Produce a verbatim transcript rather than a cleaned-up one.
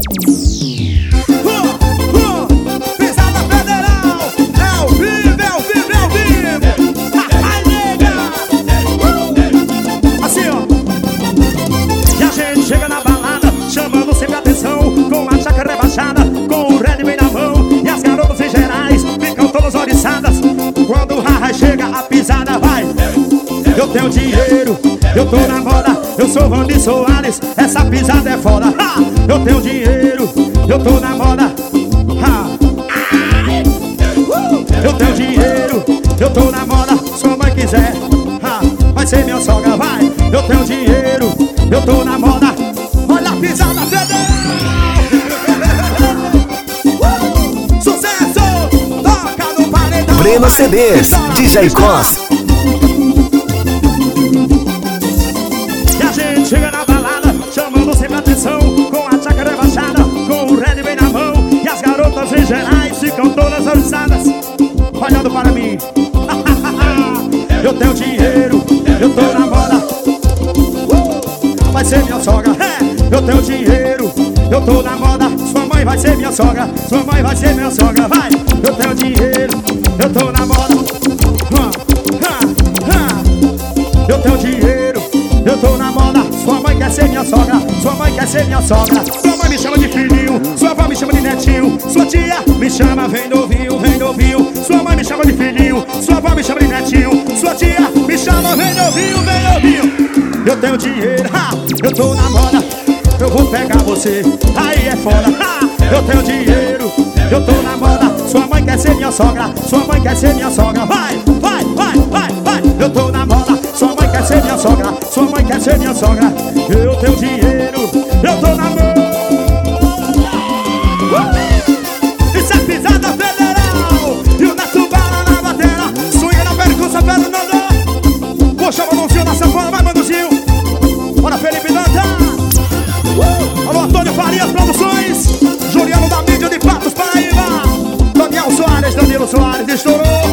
Pisada Federal, é ao vivo, é ao vivo, é ao vivo. Ai, nega. Assim, ó. E a gente chega na balada, chamando sempre atenção, com a jaca rebaixada, com o red bem na mão. E as garotas em gerais ficam todas oriçadas. Quando o Rara chega, a pisada vai. Eu tenho dinheiro, eu tô na moda, eu sou Vandy Soares, essa pisada é foda. Ha! Eu tenho dinheiro, eu tô na moda. Ha! Eu tenho dinheiro, eu tô na moda, sua mãe quiser, ha! Vai ser minha sogra, vai. Eu tenho dinheiro, eu tô na moda. Olha a pisada federal. uh! Sucesso, toca no paredão. Breno C Ds, D J Cos. Chega na balada, chamando sempre atenção, com a jaca rebaixada, com o red bem na mão. E as garotas em gerais ficam todas oriçadas, olhando para mim. Eu tenho dinheiro, eu tô na moda. uh! Vai ser minha sogra, é. Eu tenho dinheiro, eu tô na moda. Sua mãe vai ser minha sogra, sua mãe vai ser minha sogra, vai. Eu tenho dinheiro, eu tô na moda. uh, uh, uh. Eu tenho dinheiro, eu tô na moda. Sua mãe quer ser minha sogra, sua mãe quer ser minha sogra. Sua mãe me chama de filhinho, sua avó me chama de netinho. Sua tia me chama, vem novinho, vem novinho. Sua mãe me chama de filhinho, sua avó me chama de netinho. Sua tia me chama, vem novinho, vem novinho. Eu tenho dinheiro, ha, eu tô na moda. Eu vou pegar você, aí é foda, ha. Eu tenho dinheiro, eu tô na moda. Sua mãe quer ser minha sogra, sua mãe quer ser minha sogra. Vai, vai, vai, vai, vai. Eu tô na moda. Sua mãe quer ser minha sogra, sua mãe quer ser minha sogra. Eu tenho dinheiro, eu tô na mão. uh! Isso é pisada federal. E o Neto Bala na batera, swing na percussa, Fernando. Puxa o mãozinho na sanfona, vai, Manduzinho. Bora, Felipe Danta. uh! Alô, Antônio Farias Produções, Juliano da mídia de Patos, Paraíba. Daniel Soares, Danilo Soares, estourou.